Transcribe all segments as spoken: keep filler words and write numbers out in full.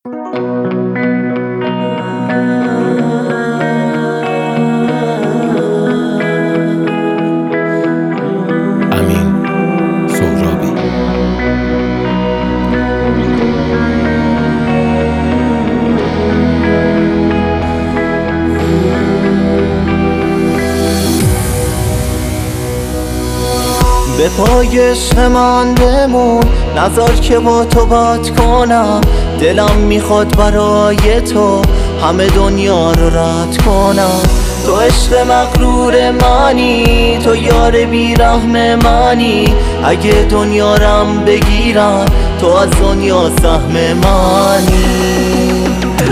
به پای عشق من بمون، نذار که با تو بات کنم. دلم میخواد برای تو همه دنیا رو رد کنم. تو عشق مغرور منی، تو یار بیرحم منی. اگه دنیا رم بگیرن تو از دنیا سهم منی.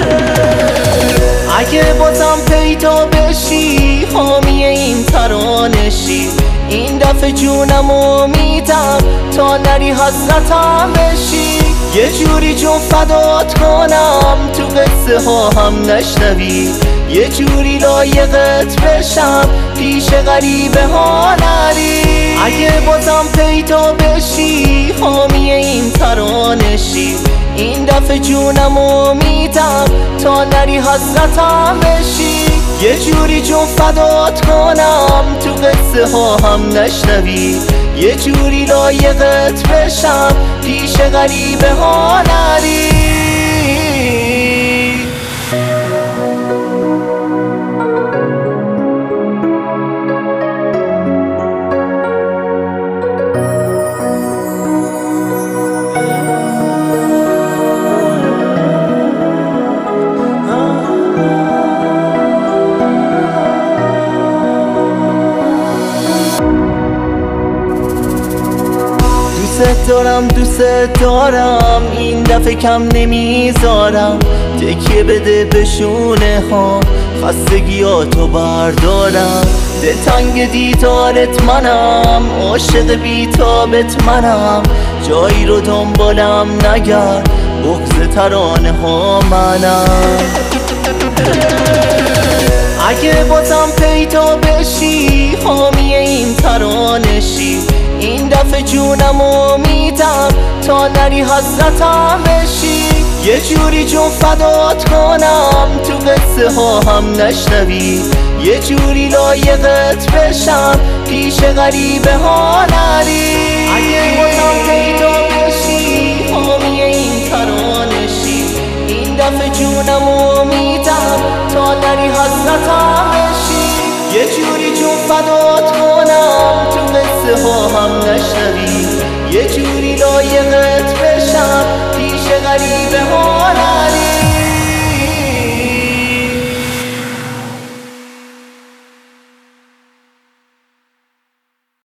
اگه بازم پیدا بشی حامی این ترانشی، این دفعه جونمو میدم تا نری حسرتم بشی. یه جوری جون فدات کنم تو قصه ها هم نشنوی، یه جوری لایقت بشم پیش غریبه ها نری. اگه بازم پیدا بشی حامی این ترانشی، این دفعه جونمو میدم تا نری حسرتم بشی. یه جوری جون فدات کنم تو قصه ها هم نشنوی، یه جوری لایقت بشم پیش غریبه ها نری. دوست دارم دوست دارم این دفعه کم نمیذارم. تکیه بده به شونه ها خستگیاتو بردارم. دلتنگ دیدارت منم، عاشق بیتابت منم. جایی رو دنبالم نگرد، بغض ترانه ها منم. اگه بازم پیدا بشی حامی این ترانشی، این دفعه جونمو میدم تا نری حسرتم بشی. یه جوری جون فدات کنم تو قصه ها هم نشنوی، یه جوری لایقت بشم پیش غریبه ها نری. اگه بازم پیدا بشی حامی این ترانشی، این دفعه جونمو میدم تا نری حسرتم بشی. یه جوری جون فدات کنم تو قصه ها هم نشنوی، یه جوری لایقت بشم پیش غریبه ها